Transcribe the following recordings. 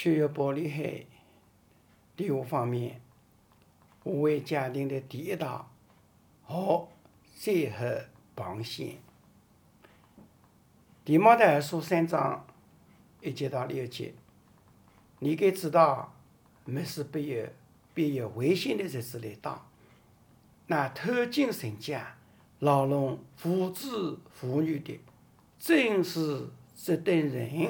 缺药玻璃海第5方面，无为家庭的第1道和最后防线。提摩太书3章1节到6节，你该知道，末世必有危险的日子来到，那偷尽神家、牢笼妇子妇女的，正是这等人。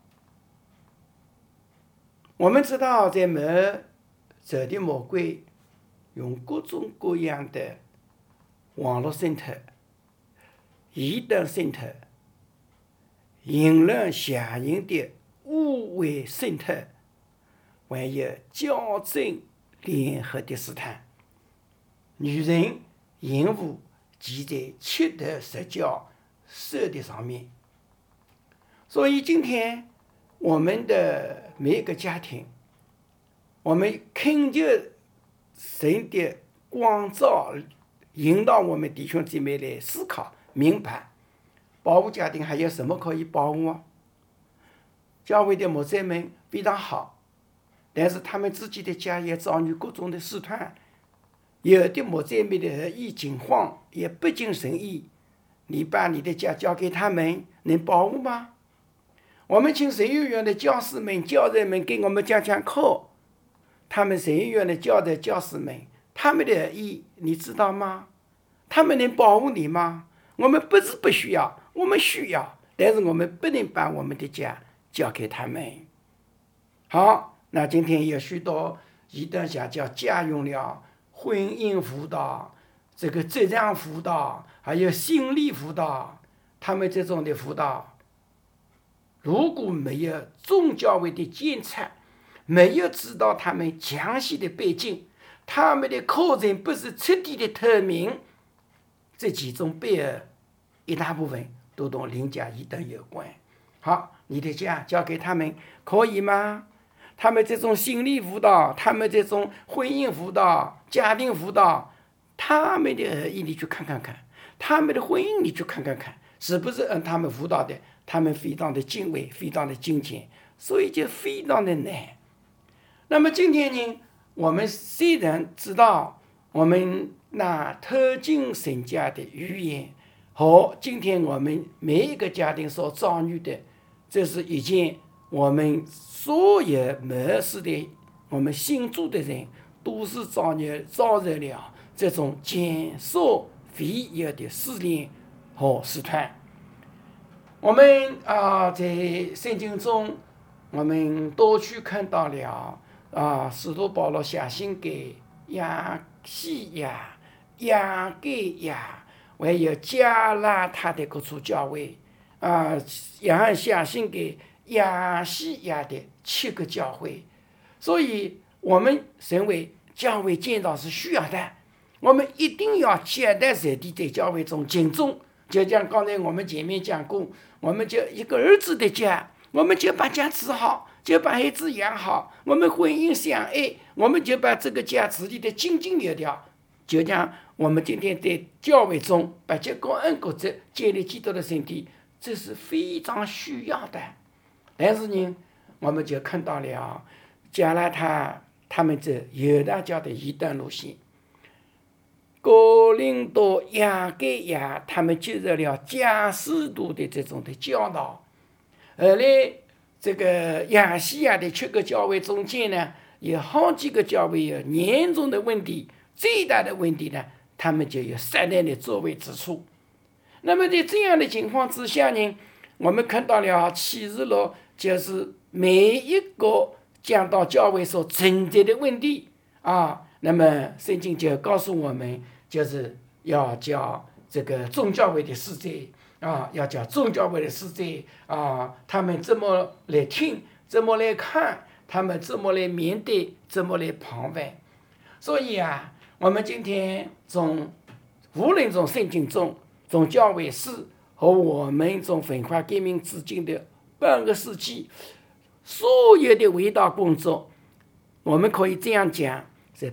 我们知道，在末走的魔鬼用各种各样的网络渗透、异端渗透、言论邪淫的污秽渗透，还有矫正联合的试探，女人淫妇即在切头实教手的上面。所以今天我们的每一个家庭，我们恳求神的光照，引导我们弟兄姐妹来思考明白，保护家庭还有什么可以保护啊？教会的牧者们非常好，但是他们自己的家也遭遇各种的试探，有的牧者们的合意惊慌，也不尽神意。你把你的家交给他们，能保护吗？我们请神学院的教师们、教人们给我们讲讲课，他们神学院的教师们，他们的合意你知道吗？他们能保护你吗？我们不是不需要，我们需要，但是我们不能把我们的家交给他们。好，那今天有许多异端邪教家用了婚姻辅导、这个职场辅导，还有心理辅导，他们这种的辅导，如果没有宗教会的监察，没有知道他们详细的背景，他们的课程不是彻底的透明，这其中背后一大部分都同邻家异端有关。好，你的家交给他们可以吗？他们这种心理辅导，他们这种婚姻辅导、家庭辅导，他们的合意你去看看看，他们的婚姻你去看看看，是不是按他们辅导的？他们非常的敬畏，非常的敬虔，所以就非常的难。那么今天呢，我们虽然知道我们那偷尽神家的预言和今天我们每一个家庭所遭遇的，这是一件我们所有末世的我们信主的人都是遭受了这种前所未有的试炼和试探。我们在圣经中，我们多去看到了使徒保罗写信给亚细亚、亚该亚，还有加拉太的各处教会也写信给亚细亚的7个教会。所以我们认为教会建造是需要的，我们一定要脚踏实地在教会中敬重。就像刚才我们前面讲过，我们就一个儿子的家，我们就把家治好，就把孩子养好，我们婚姻相爱，我们就把这个家治理的井井有条。就像我们今天在教会中把结果恩果子建立基督的身体，这是非常需要的。但是呢，我们就看到了加拉太他们这犹大教的异端路线，哥林多、亚该亚他们接受了假使徒的这种的教导。后来这个亚细亚的7个教会中间呢，有好几个教会有严重的问题，最大的问题呢，他们就有撒旦的作为之处。那么在这样的情况之下呢，我们看到了启示录就是每一个讲到教会所存在的问题那么圣经就告诉我们，就是要叫这个众教会的使者要叫众教会的使者他们怎么来听，怎么来看，他们怎么来面对，怎么来旁观。所以我们今天无论从圣经中，从教会史和我们从文化革命至今的半个世纪，所有的伟大工作，我们可以这样讲，是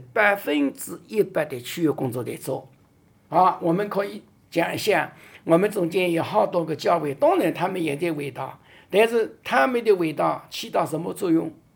100%的区域工作在做我们可以讲一下，我们中间有好多个教会，当然他们也在伟大，但是他们的伟大起到什么作用？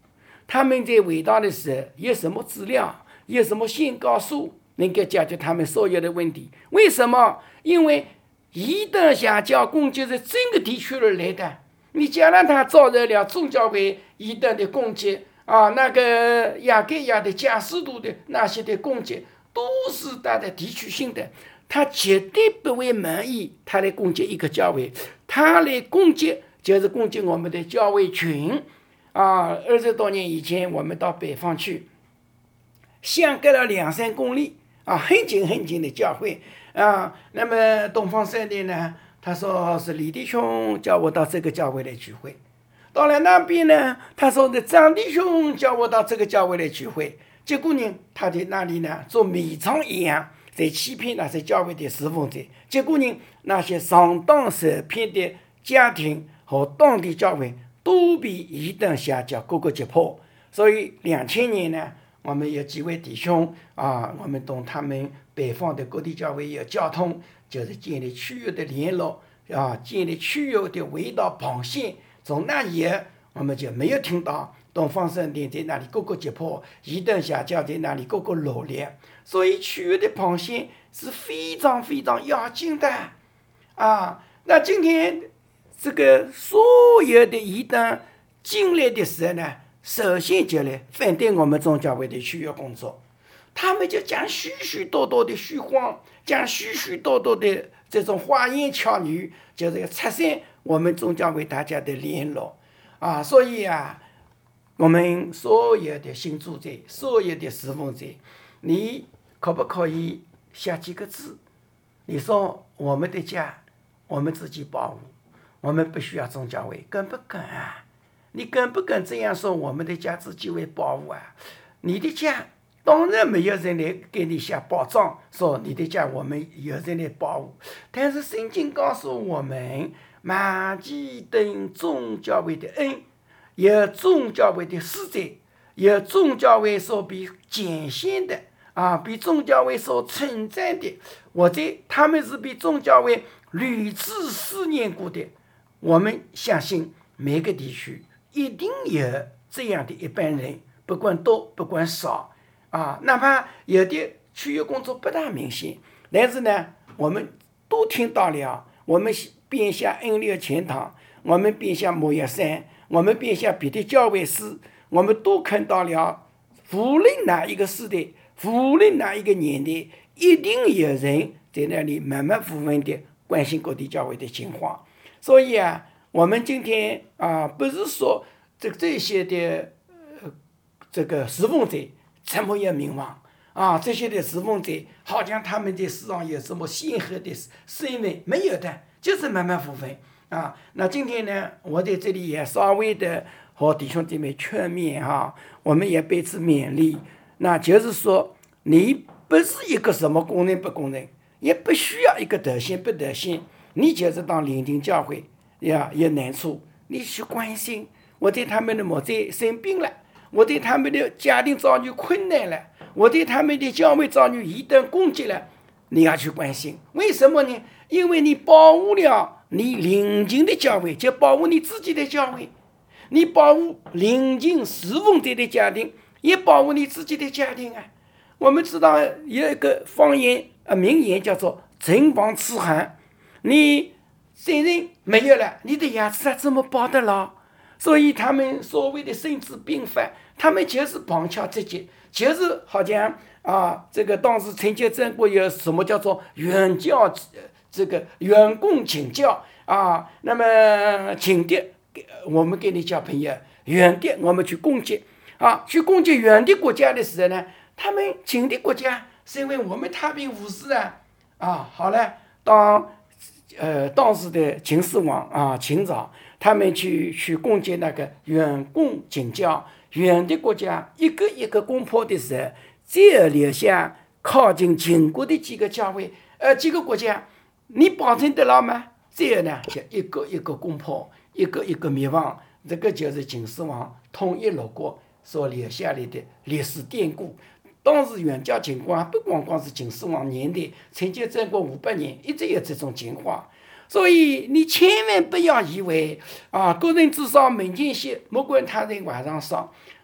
他们在回答的时候有什么资料，有什么宣告书能够解决他们所有的问题？为什么？因为一等下教攻击是整个地区而来的。你加拿大招惹了宗教会一等的攻击啊，那个雅各亚的加斯度的那些的攻击，都是它的地区性的。他绝对不会满意他来攻击一个教会，他来攻击就是攻击我们的教会群啊。20多年以前，我们到北方去，相隔了2-3公里啊，很近很近的教会啊。那么东方圣殿呢，他说是李弟兄叫我到这个教会来聚会。到了那边呢，他说的张弟兄叫我到这个教会来聚会。结果呢，他在那里呢做迷藏一样，在欺骗那些教会的侍奉者。结果呢，那些上当受骗的家庭和当地教会都被一等下教各个击破。所以2000年呢，我们有几位弟兄啊，我们同他们北方的各地教会有交通，就是建立区域的联络啊，建立区域的围道防线。从那以后，我们就没有听到东方圣殿在那里各个击破，一等下教在那里各个罗列。所以区域的防线是非常非常要紧的啊。那今天这个所有的异端进来的时候呢，首先就来反对我们宗教会的区域工作，他们就讲许许多多的虚谎，讲许许多多的这种花言巧语，就是要拆散我们宗教会大家的联络啊。所以啊，我们所有的信主者，所有的侍奉者，你可不可以写几个字？你说我们的家，我们自己保护，我们不需要宗教会，敢不敢啊？你敢不敢这样说？我们的家自己会保护啊？你的家当然没有人来给你下保障，说你的家我们有人来保护。但是圣经告诉我们，马其顿宗教会的恩，有宗教会的使者，有宗教会所被拣选的啊，被宗教会所称赞的，或者他们是被宗教会屡次试验过的。我们相信每个地区一定有这样的一般人，不管多不管少啊，哪怕有的区域工作不大明显，但是呢，我们都听到了。我们便下恩流钱塘，我们便下摩耶山，我们便下别的教会师，我们都看到了。无论哪一个时代，无论哪一个年代，一定有人在那里默默无闻的关心各地教会的情况。所以啊，我们今天啊，不是说这些的这个侍奉者怎么样名望啊，这些的侍奉者好像他们在世上有什么显赫的声名，没有的，就是默默无闻啊。那今天呢，我在这里也稍微的和弟兄姐妹劝勉哈，我们也彼此勉励。那就是说，你不是一个什么功能不功能，也不需要一个德行不德行，你就是当聆听教会呀有难处，你去关心，我对他们的某在生病了，我对他们的家庭遭遇困难了，我对他们的教会遭遇异端攻击了，你要去关心。为什么呢？因为你保护了你邻近的教会，就保护你自己的教会，你保护邻近侍奉者的家庭，也保护你自己的家庭啊。我们知道有一个方言名言叫做唇亡齿寒，你虽然没有了，你的牙齿怎么保得牢？所以他们所谓的神志病犯，他们就是旁敲侧击，就是好像啊，这个当时陈建正国有什么叫做远教，这个远供请教啊，那么近的我们给你交朋友，远的我们去攻击啊，去攻击远的国家的时候呢，他们近的国家是因为我们太平无事啊，好了，当时的秦始皇啊，秦朝，他们去攻击那个远供请教远的国家，一个一个攻破的时候，只有留下靠近秦国的几个教会，几个国家，你保证得了吗？这样呢，就一个一个攻破，一个一个灭亡。这个就是秦始皇统一六国所留下来的历史典故。当时远交情况不光光是秦始皇年代，曾经战国500年，一直有这种情况。所以你千万不要以为啊，个人至少门前雪，莫管他人晚上霜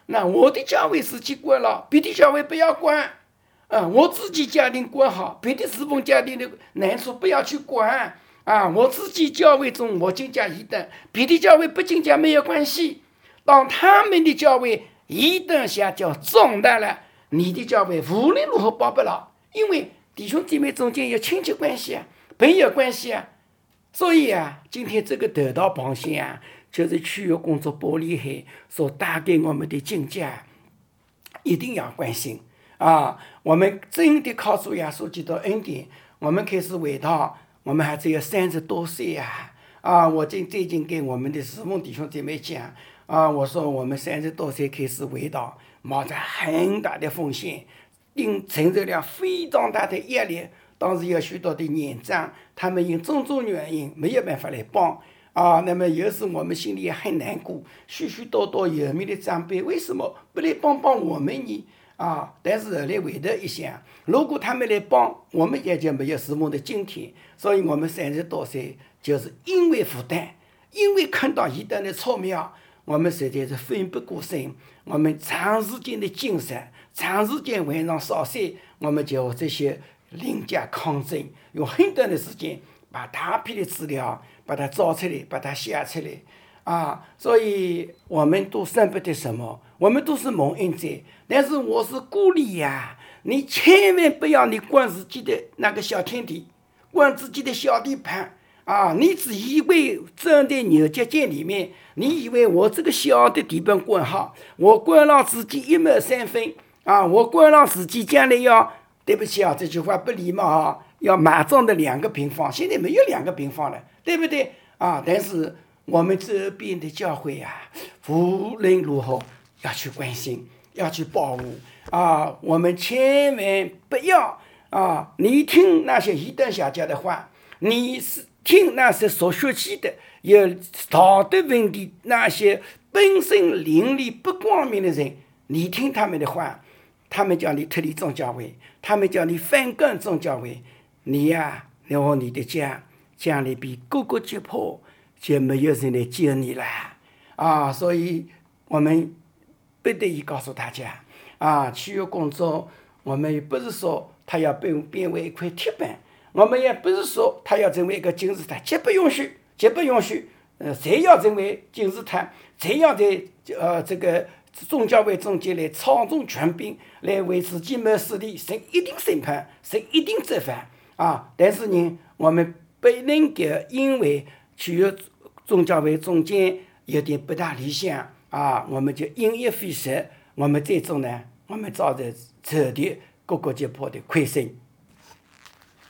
那我的教会自己管了，别的教会不要管。我自己家庭管好，别的侍奉家庭的难处不要去管。我自己教会中我敬加一等，别的教会不敬加没有关系。当他们的教会一等下叫壮大了，你的教会无论如何保不了，因为弟兄姐妹中间有亲戚关系朋友关系所以今天这个得道榜线就是区域工作玻璃海所带给我们的境界，一定要关心我们真的靠主耶稣基督恩典，我们开始回到我们还只有30多岁我最近给我们的侍奉弟兄姐妹讲我说我们30多岁开始回到，冒着很大的风险，承受了非常大的压力。当时有许多的年长，他们因种种原因没有办法来帮那么有时我们心里也很难过，许多有名的长辈为什么不来帮我们呢？但是后来回头一想，如果他们来帮我们，也就没有侍奉的今天。所以我们30多岁就是因为负担，因为看到一等的草苗，我们实在是奋不顾身，我们长时间的精神，长时间晚上烧水，我们就这些凌驾抗争，用很短的时间把大批的资料把它找出来，把它写出来所以我们都舍不得什么，我们都是蒙恩者。但是我是鼓励你千万不要你管自己的那个小天地，管自己的小地盘你只以为站在牛角尖里面，你以为我这个小的地盘管好，我管了自己1亩3分我管了自己将来要，对不起这句话不礼貌要马上的2个平方，现在没有2个平方了，对不对但是我们这边的教会无论如何要去关心，要去保护我们千万不要你听那些一等下家的话，你是听那些所学习的有道德问题，那些本身灵力不光明的人，你听他们的话，他们叫你脱离宗教会，他们叫你反感宗教会，你然后你的家将来被各个击破，就没有人来救你了所以我们不得已告诉大家区域工作，我们也不是说它要变为一块铁板，我们也不是说它要成为一个金字塔，绝不允许谁要成为金字塔，谁要在这个宗教会中间来操纵权柄，来为自己谋私利，谁一定审判，谁一定执法但是呢，我们不能够因为区域宗教会中间有点不大理想我们就因噎废食，我们最终呢，我们造成彻底各个击破的亏损。